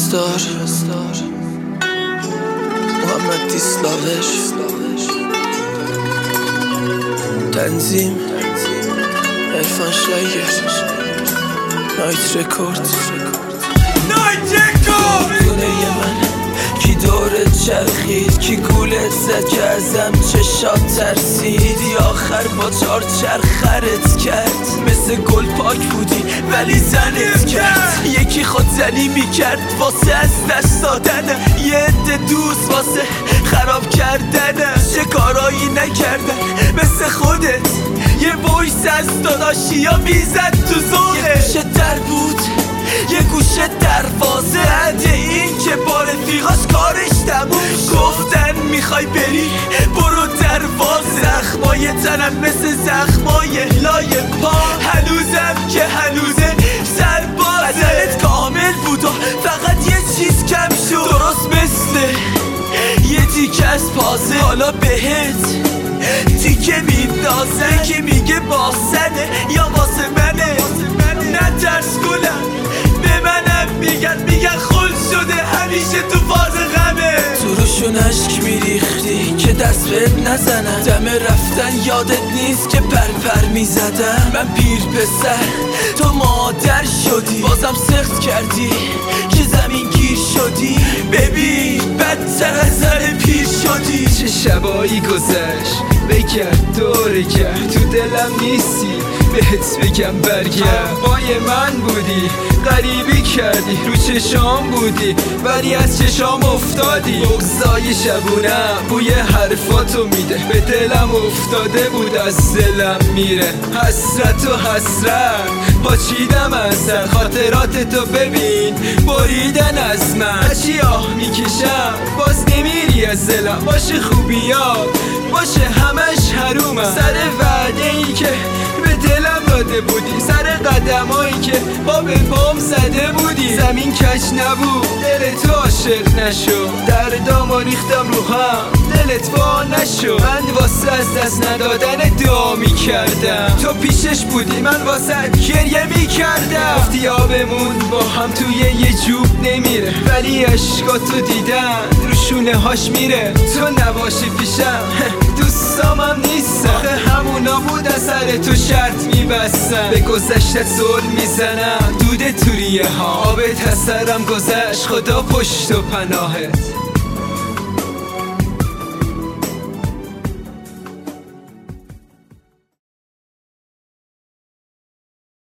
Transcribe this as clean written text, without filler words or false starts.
استار محمد دیسلاوش تنظیم عرفان شایر نایت رکورد دونه من کی دورت چرخید کی گولت زد که ازم چشات ترسیدی آخر با 4 چرخ خرت کرد مثل گل پاک بودی ولی زنت کرد یکی خودزنی میکرد واسه از دست دادن یه عده دوست واسه خراب کردن چه کارایی نکردن مثل خودت یه وایس از داداشی یا میزد تو زوره یه گوشه در بود یه گوشه دروازه عده این که با رفیقاش کارش تموم گفتن میخوای بری برو دروازه زخمای تنم مثل زخمای لای پا هنوزم که هنوزه سربازت کامل بود و فقط یه چیز کم شد درست مثل یه تیکه از پازه حالا بهت تیکه میندازه که میگه باسنه یا واسه منه نترس گلم به منم میگن خل شده همیشه تو فاز غمه تو روشون عشق میریختی که دست بهت نزنم دم رفتن یادت نیست که پر میزدم من پیر پسر تو مادر شدی بازم سخت کردی که زمین گیر شدی ببین بدتر از زن پیر شدی چه شبایی گذشت بکرد دوره کرد تو دلم نیستی بهت بگم برگرد پای من بودی غریبی کردی رو چشام بودی ولی از چشام افتادی بغضای شبونم بوی حرفاتو میده به دلم افتاده بود از دلم میره حسرت و حسرت پاچیدم از سر خاطراتتو ببین بریدن از من چی آه میکشم باز نمیری از دلم باشه خوبیات باشه همش حرومم سر وعده ای که به دلم داده بودی سر قدمایی که با به پام زده بودی زمین کج نبود دل تو عاشق نشو دردامو ریختم رو هم دلت وا نشو من واسه از دست ندادن دعا میکردم تو پیشش بودی من واسه گریه میکردم گفتی آبمون با هم توی یه جوب نمیره ولی عشقاتو دیدن رو شونه هاش میره تو نباشی پیشم دوستامم نیستم آخه همونا بود از سر تو شرط میبستم به گذشتت زل میزنم دود توریه ها آبت از سرم گذشت خدا پشت و پناهت